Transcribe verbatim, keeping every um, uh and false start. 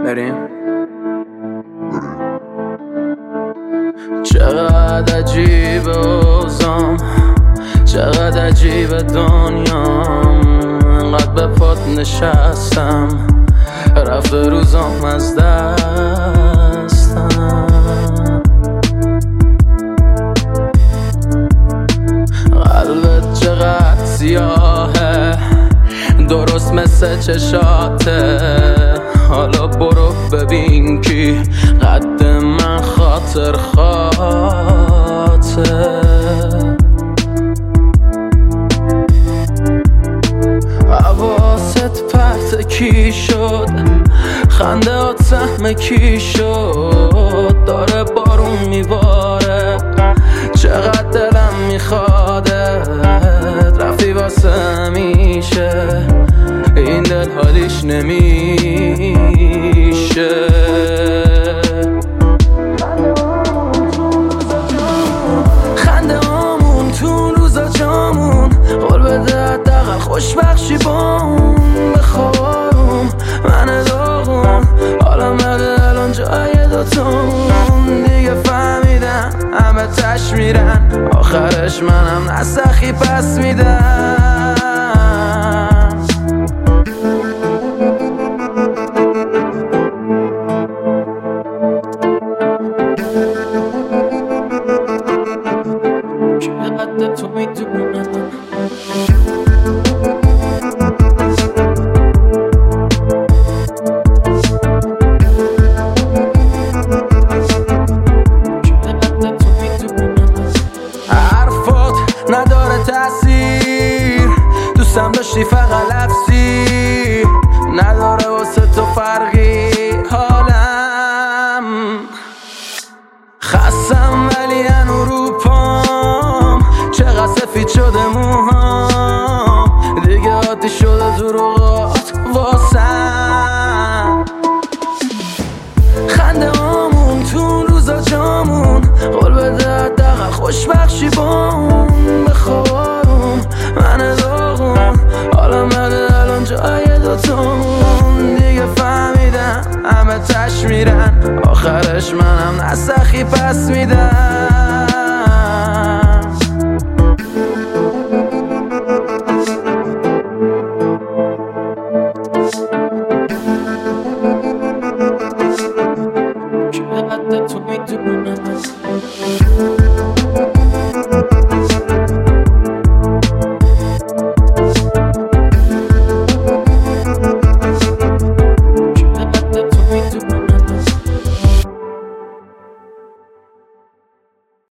بریم. چقدر عجیب اوزام، چقدر عجیب دنیام، انقدر به پات نشستم رفته روزام از دستم. قلبت چقدر سیاهه، درست مثل چشاته، حالا برو ببین کی قد من خاطر خاطر. حواست پرت کی شد، خنده ها سهم کی شد، داره بارون میباره چقدر دلم میخوادت، رفتی واسه همیشه این دل حالیش نمیشه. خنده هامون تو روزا جامون، قول بده حداقل خوشبخشی بامون، بخوابم من داغون، حالا مده الان جای دوتامون. دیگه فهمیدم همه تش میرن، آخرش منم نسخی پس میدم. تو میدونم حرفات نداره تأثیر، دوستم داشتی فقط لفظی، نداره واسه تو فرقی حالم. خستم ولی هنو رو پام، چقدر سفید شده موهام، دیگه عادی شده دروغات واسم. خنده هامون تو روزا جامون، قول بده حداقل خوشبخشی بامون، بخوابم من داغون، حالا مده الان جای دوتامون. دیگه فهمیدم همه تش میرن، آخرش منم نسخی پس میدم.